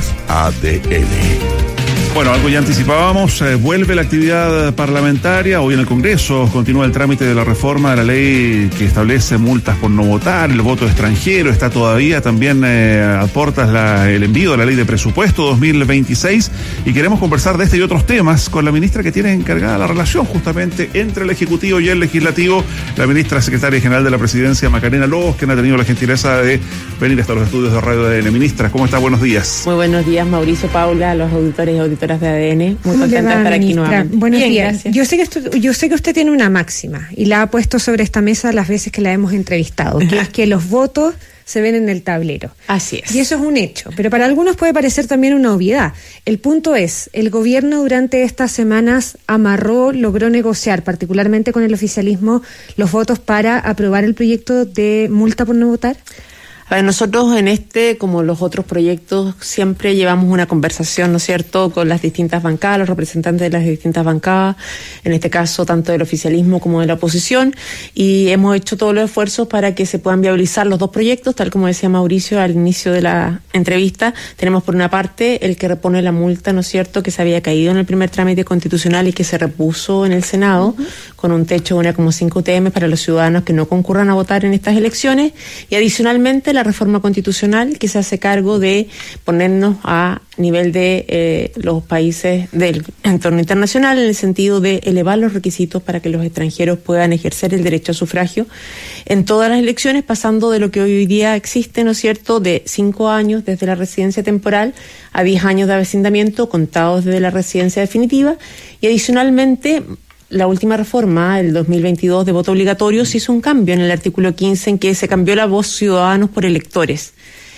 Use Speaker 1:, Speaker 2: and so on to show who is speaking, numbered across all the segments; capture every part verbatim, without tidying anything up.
Speaker 1: A D N. Bueno, algo ya anticipábamos, eh, vuelve la actividad parlamentaria. Hoy en el Congreso continúa el trámite de la reforma de la ley que establece multas por no votar, el voto extranjero. Está todavía también eh, a puertas la, el envío de la ley de presupuesto dos mil veintiséis, y queremos conversar de este y otros temas con la ministra que tiene encargada la relación justamente entre el Ejecutivo y el Legislativo, la ministra secretaria general de la Presidencia, Macarena Lobos, quien ha tenido la gentileza de venir hasta los estudios de Radio A D N. Ministra, ¿cómo está? Buenos días.
Speaker 2: Muy buenos días, Mauricio, Paula, a los auditores y auditoras de A D N. Muy contenta de estar aquí nuevamente.
Speaker 3: Buenos
Speaker 2: Bien,
Speaker 3: días.
Speaker 2: gracias.
Speaker 3: Yo sé, que esto, yo sé que usted tiene una máxima y la ha puesto sobre esta mesa las veces que la hemos entrevistado, que es que los votos se ven en el tablero.
Speaker 2: Así es.
Speaker 3: Y eso es un hecho, pero para algunos puede parecer también una obviedad. El punto es, el gobierno durante estas semanas amarró, logró negociar, particularmente con el oficialismo, los votos para aprobar el proyecto de multa por no votar.
Speaker 2: A ver, nosotros en este, como los otros proyectos, siempre llevamos una conversación, ¿no es cierto?, con las distintas bancadas, los representantes de las distintas bancadas, en este caso tanto del oficialismo como de la oposición, y hemos hecho todos los esfuerzos para que se puedan viabilizar los dos proyectos, tal como decía Mauricio al inicio de la entrevista. Tenemos por una parte el que repone la multa, ¿no es cierto?, que se había caído en el primer trámite constitucional y que se repuso en el Senado, uh-huh, con un techo de uno coma cinco U T M para los ciudadanos que no concurran a votar en estas elecciones, y adicionalmente la reforma constitucional que se hace cargo de ponernos a nivel de eh, los países del entorno internacional, en el sentido de elevar los requisitos para que los extranjeros puedan ejercer el derecho a sufragio en todas las elecciones, pasando de lo que hoy día existe, ¿no es cierto?, de cinco años desde la residencia temporal a diez años de avecindamiento contados desde la residencia definitiva. Y adicionalmente, la última reforma, el dos mil veintidós, de voto obligatorio, se hizo un cambio en el artículo quince en que se cambió la voz ciudadanos por electores.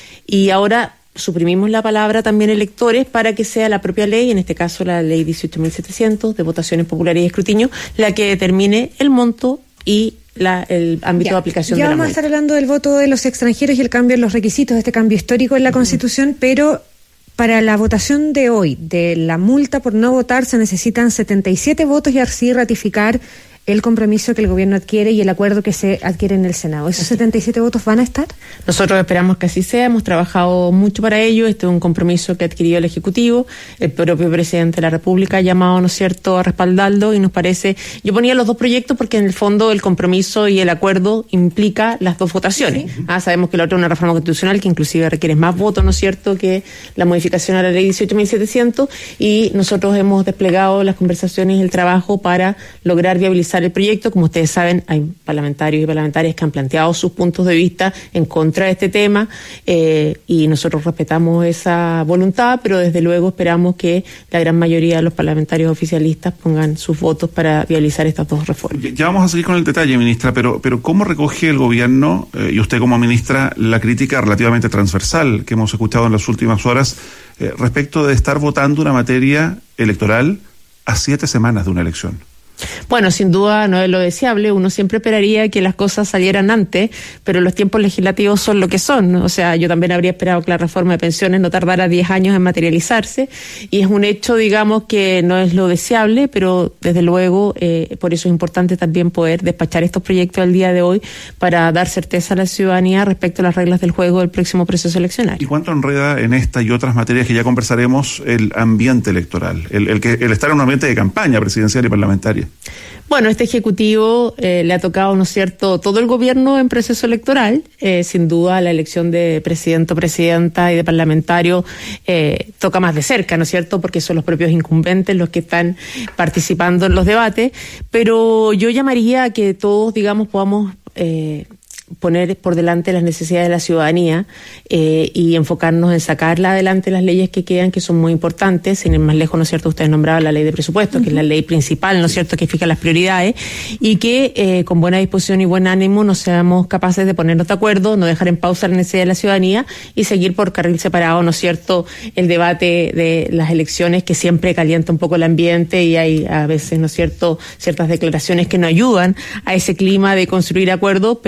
Speaker 2: Y ahora suprimimos la palabra también electores para que sea la propia ley, en este caso la ley dieciocho mil setecientos de votaciones populares y escrutinio, la que determine el monto y la, el ámbito ya, de aplicación de la multa. Ya
Speaker 3: vamos a estar hablando del voto de los extranjeros y el cambio en los requisitos, este cambio histórico en la uh-huh. Constitución, pero para la votación de hoy, de la multa por no votar, se necesitan setenta y siete votos y así ratificar el compromiso que el gobierno adquiere y el acuerdo que se adquiere en el Senado. ¿Esos setenta y siete votos van a estar?
Speaker 2: Nosotros esperamos que así sea, hemos trabajado mucho para ello. Este es un compromiso que adquirió el Ejecutivo, el propio presidente de la República ha llamado, ¿no es cierto?, a respaldarlo, y nos parece, yo ponía los dos proyectos porque en el fondo el compromiso y el acuerdo implica las dos votaciones. Sí. Ah, sabemos que la otra es una reforma constitucional que inclusive requiere más votos, ¿no es cierto?, que la modificación a la ley dieciocho mil setecientos, y nosotros hemos desplegado las conversaciones y el trabajo para lograr viabilizar el proyecto. Como ustedes saben, hay parlamentarios y parlamentarias que han planteado sus puntos de vista en contra de este tema, eh, y nosotros respetamos esa voluntad, pero desde luego esperamos que la gran mayoría de los parlamentarios oficialistas pongan sus votos para viabilizar estas dos reformas.
Speaker 1: Ya vamos a seguir con el detalle, ministra, pero, pero ¿cómo recoge el gobierno, eh, y usted como ministra, la crítica relativamente transversal que hemos escuchado en las últimas horas eh, respecto de estar votando una materia electoral a siete semanas de una elección?
Speaker 2: Bueno, sin duda no es lo deseable. Uno siempre esperaría que las cosas salieran antes, pero los tiempos legislativos son lo que son. O sea, yo también habría esperado que la reforma de pensiones no tardara diez años en materializarse, y es un hecho, digamos, que no es lo deseable, pero desde luego eh, por eso es importante también poder despachar estos proyectos al día de hoy para dar certeza a la ciudadanía respecto a las reglas del juego del próximo proceso eleccionario.
Speaker 1: ¿Y cuánto enreda en esta y otras materias que ya conversaremos el ambiente electoral, el, el, que, el estar en un ambiente de campaña presidencial y parlamentaria?
Speaker 2: Bueno, este Ejecutivo eh, le ha tocado, ¿no es cierto?, todo el gobierno en proceso electoral. Eh, sin duda, la elección de presidente o presidenta y de parlamentario eh, toca más de cerca, ¿no es cierto?, porque son los propios incumbentes los que están participando en los debates. Pero yo llamaría a que todos, digamos, podamos Eh, poner por delante las necesidades de la ciudadanía eh, y enfocarnos en sacarla adelante las leyes que quedan, que son muy importantes. Sin ir más lejos, ¿no es cierto?, ustedes nombraban la ley de presupuesto, uh-huh, que es la ley principal, ¿no es cierto?, que fija las prioridades, y que eh, con buena disposición y buen ánimo nos seamos capaces de ponernos de acuerdo, no dejar en pausa la necesidad de la ciudadanía y seguir por carril separado, ¿no es cierto?, el debate de las elecciones, que siempre calienta un poco el ambiente y hay a veces, ¿no es cierto?, ciertas declaraciones que no ayudan a ese clima de construir acuerdos, pero yo creo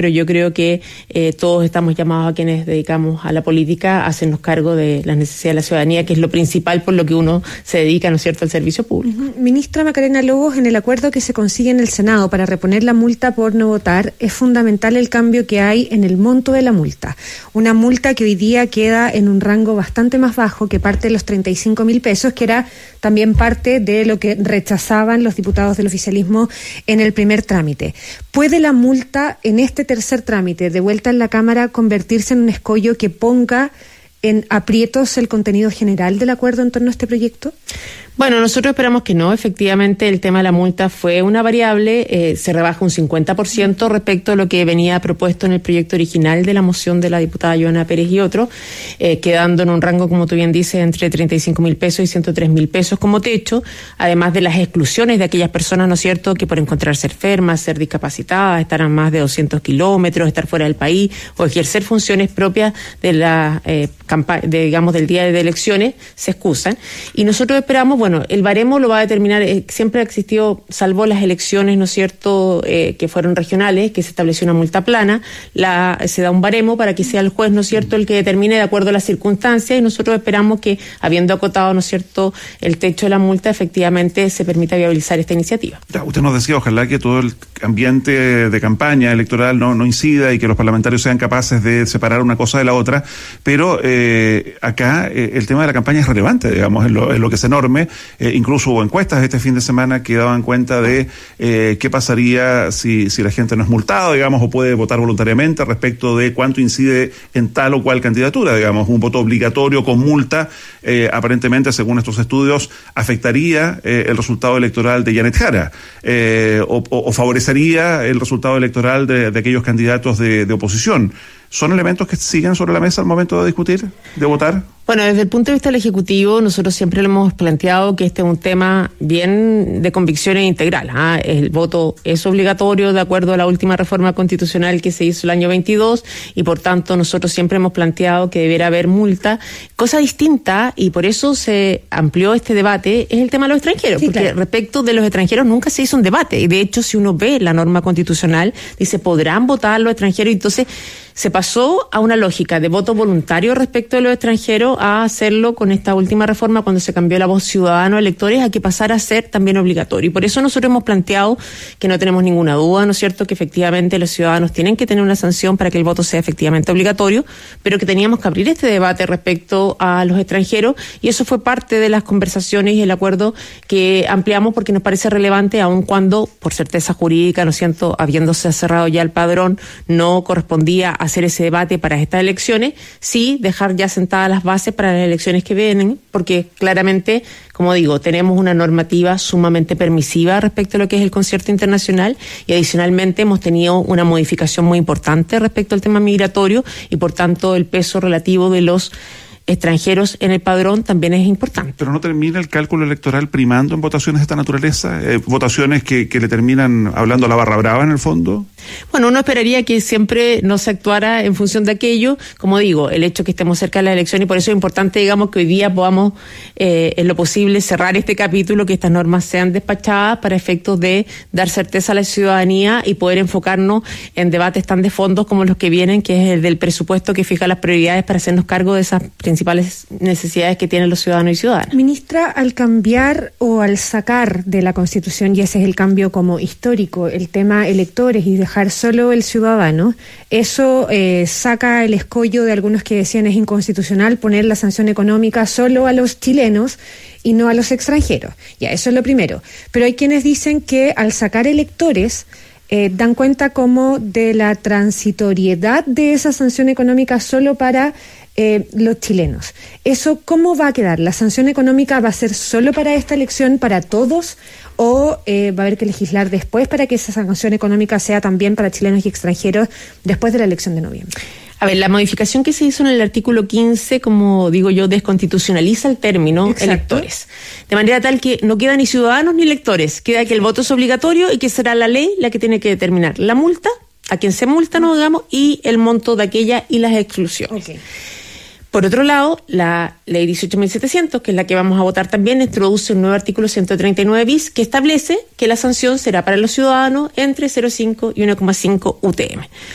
Speaker 2: creo que eh, todos estamos llamados a quienes dedicamos a la política a hacernos cargo de las necesidades de la ciudadanía, que es lo principal por lo que uno se dedica, ¿no es cierto?, al servicio público. Uh-huh.
Speaker 3: Ministra Macarena Lobos, en el acuerdo que se consigue en el Senado para reponer la multa por no votar, es fundamental el cambio que hay en el monto de la multa. Una multa que hoy día queda en un rango bastante más bajo, que parte de los treinta y cinco mil pesos, que era también parte de lo que rechazaban los diputados del oficialismo en el primer trámite. ¿Puede la multa en este tercer trámite, de vuelta en la Cámara, convertirse en un escollo que ponga en aprietos el contenido general del acuerdo en torno a este proyecto?
Speaker 2: Bueno, nosotros esperamos que no. Efectivamente, el tema de la multa fue una variable, eh, se rebaja un cincuenta por ciento respecto a lo que venía propuesto en el proyecto original de la moción de la diputada Joana Pérez y otros, eh, quedando en un rango, como tú bien dices, entre treinta y cinco mil pesos y ciento tres mil pesos como techo, además de las exclusiones de aquellas personas, ¿no es cierto?, que por encontrarse enfermas, ser discapacitadas, estar a más de doscientos kilómetros, estar fuera del país o ejercer funciones propias de la eh, campa- de, digamos, del día de elecciones, se excusan. Y nosotros esperamos, bueno, el baremo lo va a determinar, eh, siempre ha existido, salvo las elecciones, ¿no es cierto?, eh, que fueron regionales, que se estableció una multa plana, la, se da un baremo para que sea el juez, ¿no es cierto?, el que determine de acuerdo a las circunstancias, y nosotros esperamos que, habiendo acotado, ¿no es cierto?, el techo de la multa, efectivamente se permita viabilizar esta iniciativa.
Speaker 1: Ya, usted nos decía, ojalá que todo el ambiente de campaña electoral no, no incida y que los parlamentarios sean capaces de separar una cosa de la otra, pero eh, acá eh, el tema de la campaña es relevante, digamos, en lo, en lo que se norme. Eh, incluso hubo encuestas este fin de semana que daban cuenta de eh, qué pasaría si, si la gente no es multada, digamos, o puede votar voluntariamente respecto de cuánto incide en tal o cual candidatura, digamos. Un voto obligatorio con multa, eh, aparentemente, según estos estudios, afectaría eh, el resultado electoral de Janet Jara, eh, o, o, o favorecería el resultado electoral de, de aquellos candidatos de, de oposición. ¿Son elementos que siguen sobre la mesa al momento de discutir, de votar?
Speaker 2: Bueno, desde el punto de vista del Ejecutivo, nosotros siempre le hemos planteado que este es un tema bien de convicciones integral. ¿ah? El voto es obligatorio de acuerdo a la última reforma constitucional que se hizo el año veintidós y por tanto nosotros siempre hemos planteado que debiera haber multa. Cosa distinta, y por eso se amplió este debate, es el tema de los extranjeros, sí, porque claro, respecto de los extranjeros nunca se hizo un debate. Y de hecho, si uno ve la norma constitucional, dice podrán votar los extranjeros, y entonces se pasó a una lógica de voto voluntario respecto de los extranjeros a hacerlo con esta última reforma cuando se cambió la voz ciudadano electores a que pasara a ser también obligatorio. Y por eso nosotros hemos planteado que no tenemos ninguna duda, ¿no es cierto?, que efectivamente los ciudadanos tienen que tener una sanción para que el voto sea efectivamente obligatorio, pero que teníamos que abrir este debate respecto a los extranjeros, y eso fue parte de las conversaciones y el acuerdo que ampliamos porque nos parece relevante, aun cuando, por certeza jurídica, ¿no es cierto?, habiéndose cerrado ya el padrón, no correspondía a hacer ese debate para estas elecciones, sí dejar ya sentadas las bases para las elecciones que vienen, porque claramente, como digo, tenemos una normativa sumamente permisiva respecto a lo que es el concierto internacional, y adicionalmente hemos tenido una modificación muy importante respecto al tema migratorio, y por tanto el peso relativo de los extranjeros en el padrón también es importante.
Speaker 1: Pero no termina el cálculo electoral primando en votaciones de esta naturaleza, eh, votaciones que, que le terminan hablando a la barra brava en el fondo.
Speaker 2: Bueno, uno esperaría que siempre no se actuara en función de aquello, como digo, el hecho que estemos cerca de la elección, y por eso es importante, digamos, que hoy día podamos, eh, en lo posible, cerrar este capítulo, que estas normas sean despachadas para efectos de dar certeza a la ciudadanía y poder enfocarnos en debates tan de fondos como los que vienen, que es el del presupuesto que fija las prioridades para hacernos cargo de esas principales necesidades que tienen los ciudadanos y ciudadanas.
Speaker 3: Ministra, al cambiar o al sacar de la Constitución, y ese es el cambio como histórico, el tema electores y dejar solo el ciudadano, eso eh, saca el escollo de algunos que decían es inconstitucional poner la sanción económica solo a los chilenos y no a los extranjeros. Ya, eso es lo primero. Pero hay quienes dicen que al sacar electores eh, dan cuenta como de la transitoriedad de esa sanción económica solo para Eh, los chilenos. ¿Eso cómo va a quedar? ¿La sanción económica va a ser solo para esta elección, para todos, o eh, va a haber que legislar después para que esa sanción económica sea también para chilenos y extranjeros después de la elección de noviembre?
Speaker 2: A ver, la modificación que se hizo en el artículo quince, como digo yo, desconstitucionaliza el término Exacto. electores. De manera tal que no queda ni ciudadanos ni electores. Queda que el voto es obligatorio y que será la ley la que tiene que determinar la multa, a quien se multa, no digamos, y el monto de aquella y las exclusiones. Okay. Por otro lado, la ley dieciocho mil setecientos, que es la que vamos a votar también, introduce un nuevo artículo ciento treinta y nueve bis que establece que la sanción será para los ciudadanos entre cero coma cinco y uno coma cinco U T M.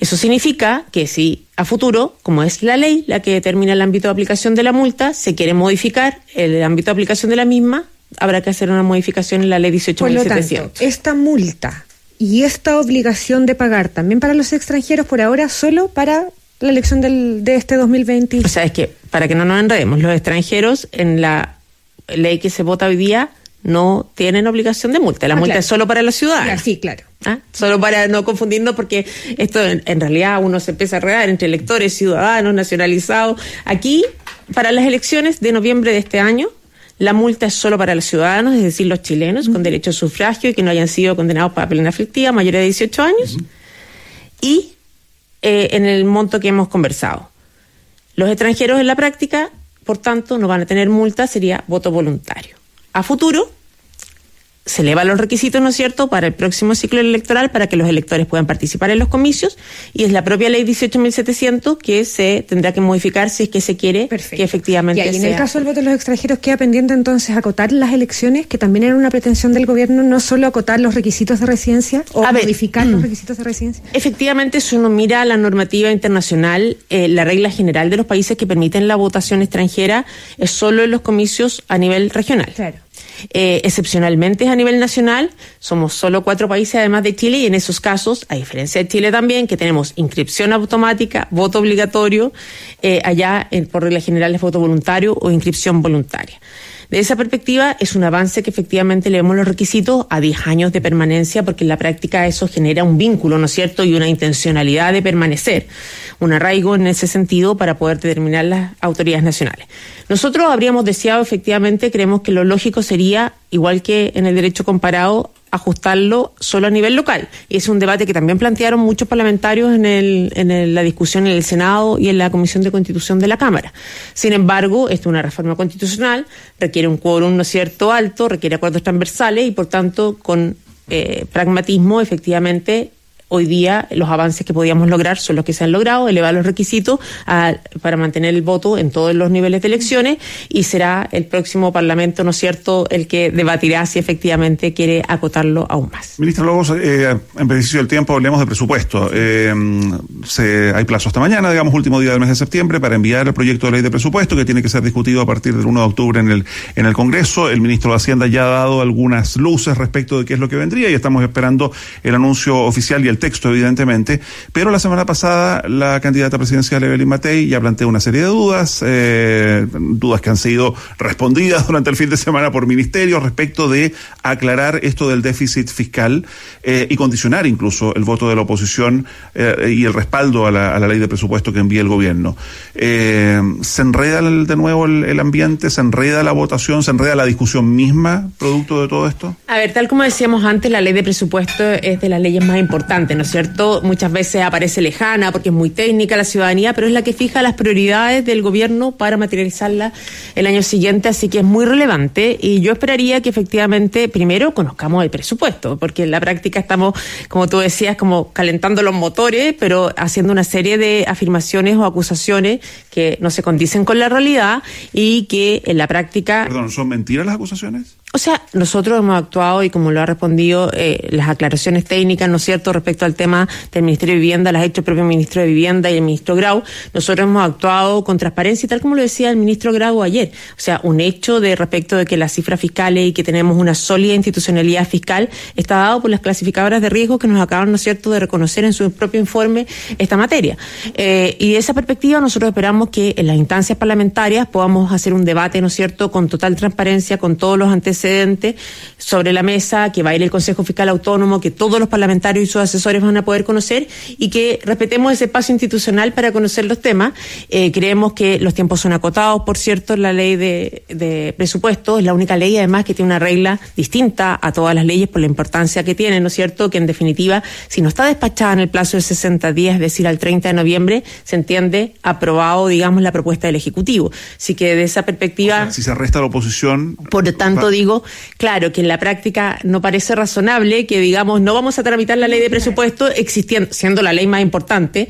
Speaker 2: Eso significa que si a futuro, como es la ley la que determina el ámbito de aplicación de la multa, se quiere modificar el ámbito de aplicación de la misma, habrá que hacer una modificación en la ley dieciocho mil setecientos.
Speaker 3: Por lo tanto, esta multa y esta obligación de pagar también para los extranjeros, por ahora solo para la elección del, de este dos mil veinte.
Speaker 2: O sea, es que, para que no nos enredemos, los extranjeros en la ley que se vota hoy día no tienen obligación de multa. La ah, multa claro. es solo para los ciudadanos.
Speaker 3: Claro, sí, claro.
Speaker 2: ¿Ah? Solo para no confundirnos, porque esto en, en realidad uno se empieza a enredar entre electores, ciudadanos, nacionalizados. Aquí, para las elecciones de noviembre de este año, la multa es solo para los ciudadanos, es decir, los chilenos uh-huh. con derecho a sufragio y que no hayan sido condenados para pena aflictiva, mayores de dieciocho años, uh-huh. y eh, en el monto que hemos conversado. Los extranjeros en la práctica, por tanto, no van a tener multa, sería voto voluntario. A futuro, se elevan los requisitos, ¿no es cierto?, para el próximo ciclo electoral, para que los electores puedan participar en los comicios, y es la propia ley dieciocho mil setecientos que se tendrá que modificar si es que se quiere. Perfecto. Que efectivamente
Speaker 3: sea. Y en
Speaker 2: sea...
Speaker 3: el caso del voto de los extranjeros queda pendiente entonces acotar las elecciones, que también era una pretensión del gobierno, no solo acotar los requisitos de residencia o a modificar ver, los requisitos de residencia.
Speaker 2: Efectivamente, si uno mira la normativa internacional, eh, la regla general de los países que permiten la votación extranjera es solo en los comicios a nivel regional.
Speaker 3: Claro.
Speaker 2: Eh, excepcionalmente a nivel nacional, somos solo cuatro países además de Chile, y en esos casos, a diferencia de Chile también, que tenemos inscripción automática, voto obligatorio, eh, allá eh, por regla general es voto voluntario o inscripción voluntaria. De esa perspectiva, es un avance que efectivamente le vemos los requisitos a diez años de permanencia, porque en la práctica eso genera un vínculo, ¿no es cierto?, y una intencionalidad de permanecer, un arraigo en ese sentido para poder determinar las autoridades nacionales. Nosotros habríamos deseado, efectivamente, creemos que lo lógico sería, igual que en el derecho comparado, ajustarlo solo a nivel local. Y es un debate que también plantearon muchos parlamentarios en, el, en el, la discusión en el Senado y en la Comisión de Constitución de la Cámara. Sin embargo, esto es una reforma constitucional, requiere un quórum, ¿no es cierto?, alto, requiere acuerdos transversales y, por tanto, con eh, pragmatismo, efectivamente, hoy día los avances que podíamos lograr son los que se han logrado, elevar los requisitos a, para mantener el voto en todos los niveles de elecciones, y será el próximo Parlamento, ¿no es cierto?, el que debatirá si efectivamente quiere acotarlo aún más.
Speaker 1: Ministra Lobos, eh, en beneficio del tiempo hablemos de presupuesto. Eh, se, hay plazo hasta mañana, digamos, último día del mes de septiembre, para enviar el proyecto de ley de presupuesto que tiene que ser discutido a partir del uno de octubre en el, en el Congreso. El ministro de Hacienda ya ha dado algunas luces respecto de qué es lo que vendría y estamos esperando el anuncio oficial y el texto, evidentemente, pero la semana pasada la candidata presidencial Evelyn Matei ya planteó una serie de dudas, eh, dudas que han sido respondidas durante el fin de semana por ministerios respecto de aclarar esto del déficit fiscal eh, y condicionar incluso el voto de la oposición eh, y el respaldo a la, a la ley de presupuesto que envía el gobierno. Eh, ¿Se enreda el, de nuevo el, el ambiente? ¿Se enreda la votación? ¿Se enreda la discusión misma producto de todo esto?
Speaker 2: A ver, tal como decíamos antes, la ley de presupuesto es de las leyes más importantes, ¿no es cierto? Muchas veces aparece lejana porque es muy técnica la ciudadanía, pero es la que fija las prioridades del gobierno para materializarla el año siguiente, así que es muy relevante, y yo esperaría que efectivamente primero conozcamos el presupuesto, porque en la práctica estamos, como tú decías, como calentando los motores, pero haciendo una serie de afirmaciones o acusaciones que no se condicen con la realidad y que en la práctica...
Speaker 1: Perdón, ¿son mentiras las acusaciones?
Speaker 2: O sea, nosotros hemos actuado, y como lo ha respondido eh, las aclaraciones técnicas, ¿no es cierto?, respecto al tema del Ministerio de Vivienda, las ha hecho el propio Ministro de Vivienda y el Ministro Grau. Nosotros hemos actuado con transparencia, y tal como lo decía el Ministro Grau ayer. O sea, un hecho de respecto de que las cifras fiscales y que tenemos una sólida institucionalidad fiscal está dado por las clasificadoras de riesgo que nos acaban, ¿no es cierto?, de reconocer en su propio informe esta materia. Eh, y de esa perspectiva nosotros esperamos que en las instancias parlamentarias podamos hacer un debate, ¿no es cierto?, con total transparencia, con todos los antecedentes sobre la mesa, que va a ir el Consejo Fiscal Autónomo, que todos los parlamentarios y sus asesores van a poder conocer, y que respetemos ese espacio institucional para conocer los temas. Eh, creemos que los tiempos son acotados, por cierto, la ley de, de presupuesto es la única ley, además, que tiene una regla distinta a todas las leyes por la importancia que tiene, ¿no es cierto?, que en definitiva, si no está despachada en el plazo de sesenta días, es decir, al treinta de noviembre, se entiende aprobado, digamos, la propuesta del Ejecutivo. Así que de esa perspectiva...
Speaker 1: O sea, si se arresta la oposición...
Speaker 2: Por tanto, va... digo, claro, que en la práctica no parece razonable que digamos no vamos a tramitar la ley de presupuesto existiendo, siendo la ley más importante,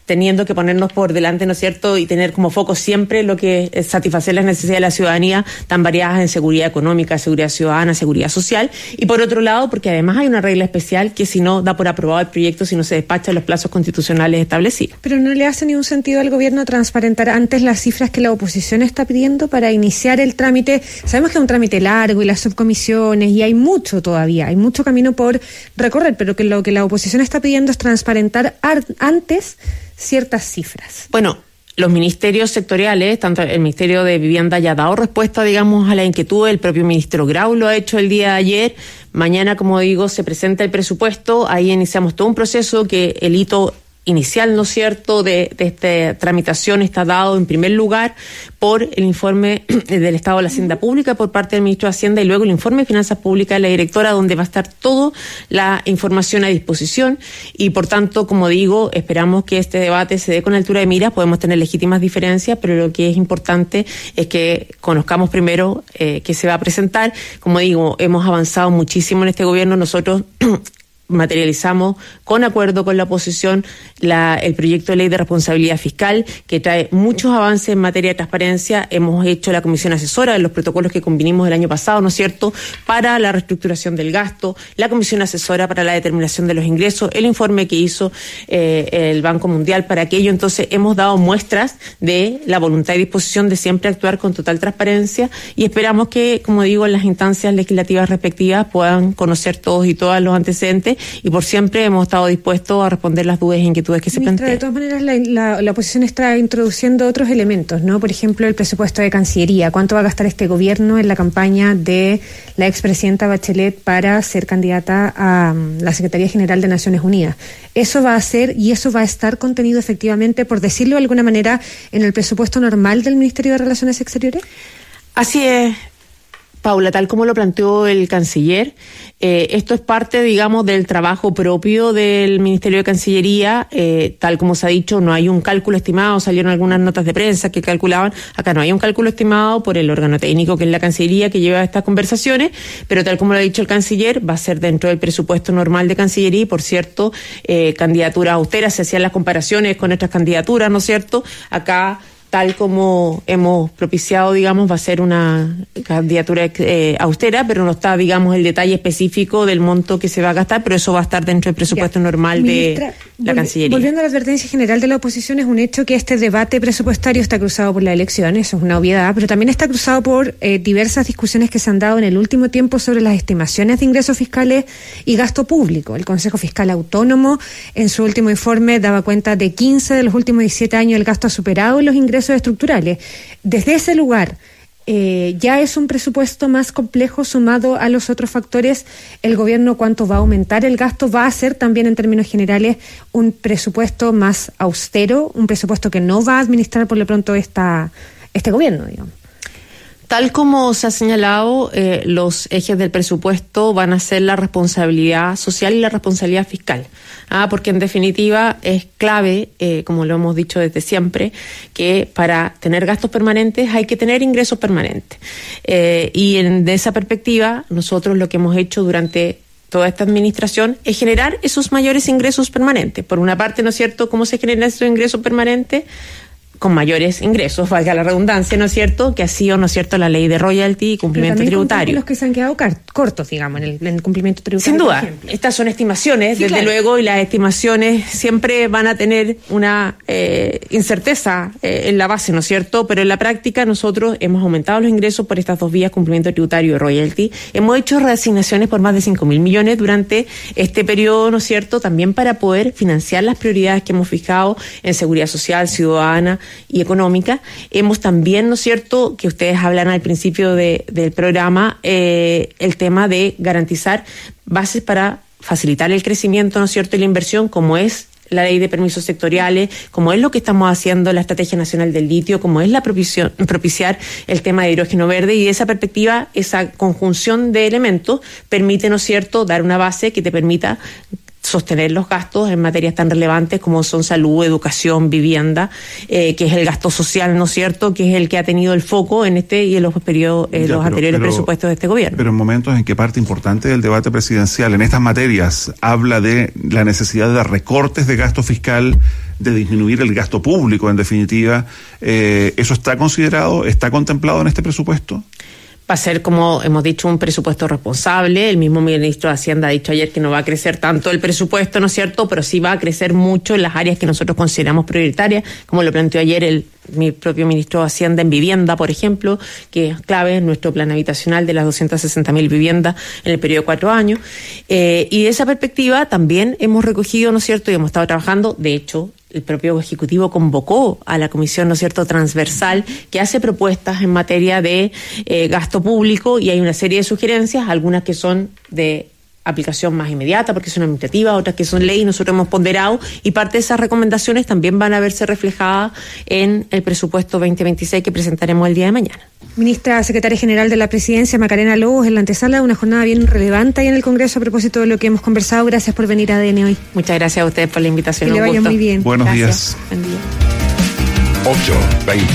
Speaker 2: teniendo que ponernos por delante, ¿no es cierto?, y tener como foco siempre lo que es satisfacer las necesidades de la ciudadanía, tan variadas en seguridad económica, seguridad ciudadana, seguridad social, y por otro lado, porque además hay una regla especial que si no da por aprobado el proyecto, si no se despacha en los plazos constitucionales establecidos.
Speaker 3: Pero no le hace ningún sentido al gobierno transparentar antes las cifras que la oposición está pidiendo para iniciar el trámite. Sabemos que es un trámite largo y las subcomisiones, y hay mucho todavía, hay mucho camino por recorrer, pero que lo que la oposición está pidiendo es transparentar ar- antes ciertas cifras.
Speaker 2: Bueno, los ministerios sectoriales, tanto el Ministerio de Vivienda ya ha dado respuesta, digamos, a la inquietud, el propio ministro Grau lo ha hecho el día de ayer. Mañana, como digo, se presenta el presupuesto, ahí iniciamos todo un proceso que el hito inicial, ¿no es cierto?, de, de esta tramitación está dado en primer lugar por el informe del Estado de la Hacienda Pública por parte del ministro de Hacienda y luego el informe de Finanzas Públicas de la directora, donde va a estar toda la información a disposición y, por tanto, como digo, esperamos que este debate se dé con altura de miras. Podemos tener legítimas diferencias, pero lo que es importante es que conozcamos primero eh, qué se va a presentar. Como digo, hemos avanzado muchísimo en este gobierno. Nosotros materializamos con acuerdo con la oposición la, el proyecto de ley de responsabilidad fiscal, que trae muchos avances en materia de transparencia. Hemos hecho la comisión asesora de los protocolos que convinimos el año pasado, ¿no es cierto?, para la reestructuración del gasto, la comisión asesora para la determinación de los ingresos, el informe que hizo eh, el Banco Mundial para aquello. Entonces hemos dado muestras de la voluntad y disposición de siempre actuar con total transparencia y esperamos que, como digo, en las instancias legislativas respectivas puedan conocer todos y todas los antecedentes, y por siempre hemos estado dispuestos a responder las dudas e inquietudes que se plantean.
Speaker 3: De todas maneras, la, la, la oposición está introduciendo otros elementos, ¿no? Por ejemplo, el presupuesto de Cancillería. ¿Cuánto va a gastar este gobierno en la campaña de la expresidenta Bachelet para ser candidata a um, la Secretaría General de Naciones Unidas? Eso va a ser, y eso va a estar contenido efectivamente, por decirlo de alguna manera, en el presupuesto normal del Ministerio de Relaciones Exteriores.
Speaker 2: Así es, Paula, tal como lo planteó el canciller, eh, esto es parte, digamos, del trabajo propio del Ministerio de Cancillería, eh, tal como se ha dicho, no hay un cálculo estimado, salieron algunas notas de prensa que calculaban, acá no hay un cálculo estimado por el órgano técnico que es la Cancillería que lleva estas conversaciones, pero tal como lo ha dicho el canciller, va a ser dentro del presupuesto normal de Cancillería y, por cierto, eh, candidaturas austeras, se hacían las comparaciones con nuestras candidaturas, ¿no es cierto? Acá, tal como hemos propiciado, digamos, va a ser una candidatura eh, austera, pero no está, digamos, el detalle específico del monto que se va a gastar, pero eso va a estar dentro del presupuesto ya normal Ministra, de la volvi- Cancillería.
Speaker 3: Volviendo a la advertencia general de la oposición, es un hecho que este debate presupuestario está cruzado por la elección, eso es una obviedad, pero también está cruzado por eh, diversas discusiones que se han dado en el último tiempo sobre las estimaciones de ingresos fiscales y gasto público. El Consejo Fiscal Autónomo, en su último informe, daba cuenta de quince de los últimos diecisiete años el gasto ha superado los ingresos estructurales. Desde ese lugar, eh, ya es un presupuesto más complejo sumado a los otros factores. El gobierno, cuánto va a aumentar el gasto, va a ser también en términos generales un presupuesto más austero, un presupuesto que no va a administrar por lo pronto esta, este gobierno, digamos.
Speaker 2: Tal como se ha señalado, eh, los ejes del presupuesto van a ser la responsabilidad social y la responsabilidad fiscal. Ah, porque en definitiva es clave, eh, como lo hemos dicho desde siempre, que para tener gastos permanentes hay que tener ingresos permanentes. Eh, y en, de esa perspectiva, nosotros lo que hemos hecho durante toda esta administración es generar esos mayores ingresos permanentes. Por una parte, ¿no es cierto?, ¿cómo se generan esos ingresos permanentes? Con mayores ingresos, valga la redundancia, ¿no es cierto?, que ha sido, ¿no es cierto?, la ley de royalty y cumplimiento tributario.
Speaker 3: Los que se han quedado car- cortos, digamos, en el, en el cumplimiento tributario.
Speaker 2: Sin duda, estas son estimaciones, sí, desde claro. luego, y las estimaciones siempre van a tener una eh, incerteza eh, en la base, ¿no es cierto?, pero en la práctica nosotros hemos aumentado los ingresos por estas dos vías, cumplimiento tributario y royalty. Hemos hecho reasignaciones por más de cinco mil millones durante este periodo, ¿no es cierto?, también para poder financiar las prioridades que hemos fijado en seguridad social, ciudadana y económica. Hemos también, ¿no es cierto?, que ustedes hablan al principio de, del programa, eh, el tema de garantizar bases para facilitar el crecimiento, ¿no es cierto?, y la inversión, como es la ley de permisos sectoriales, como es lo que estamos haciendo la Estrategia Nacional del Litio, como es la propiciar, propiciar el tema de hidrógeno verde, y de esa perspectiva, esa conjunción de elementos permite, ¿no es cierto?, dar una base que te permita sostener los gastos en materias tan relevantes como son salud, educación, vivienda, eh, que es el gasto social, ¿no es cierto?, que es el que ha tenido el foco en este y en los periodos, eh, ya, los pero, anteriores pero, presupuestos de este gobierno.
Speaker 1: Pero en momentos en que parte importante del debate presidencial en estas materias habla de la necesidad de recortes de gasto fiscal, de disminuir el gasto público, en definitiva, eh, ¿eso está considerado, está contemplado en este presupuesto?
Speaker 2: Va a ser, como hemos dicho, un presupuesto responsable. El mismo ministro de Hacienda ha dicho ayer que no va a crecer tanto el presupuesto, ¿no es cierto?, pero sí va a crecer mucho en las áreas que nosotros consideramos prioritarias, como lo planteó ayer el mi propio ministro de Hacienda en vivienda, por ejemplo, que es clave en nuestro plan habitacional de las doscientas sesenta mil viviendas en el periodo de cuatro años. Eh, y de esa perspectiva también hemos recogido, ¿no es cierto?, y hemos estado trabajando, de hecho, el propio Ejecutivo convocó a la Comisión, ¿no es cierto?, transversal, que hace propuestas en materia de eh, gasto público, y hay una serie de sugerencias, algunas que son de aplicación más inmediata porque son administrativas, otras que son ley, nosotros hemos ponderado, y parte de esas recomendaciones también van a verse reflejadas en el presupuesto veinte veintiséis que presentaremos el día de mañana.
Speaker 3: Ministra Secretaria General de la Presidencia, Macarena Lobos, en la antesala de una jornada bien relevante ahí en el Congreso a propósito de lo que hemos conversado. Gracias por venir a A D N hoy.
Speaker 2: Muchas gracias a ustedes por la invitación.
Speaker 3: Que le vaya muy bien.
Speaker 1: Buenos
Speaker 2: gracias.
Speaker 1: días.
Speaker 2: Buen día.
Speaker 4: ocho veinte.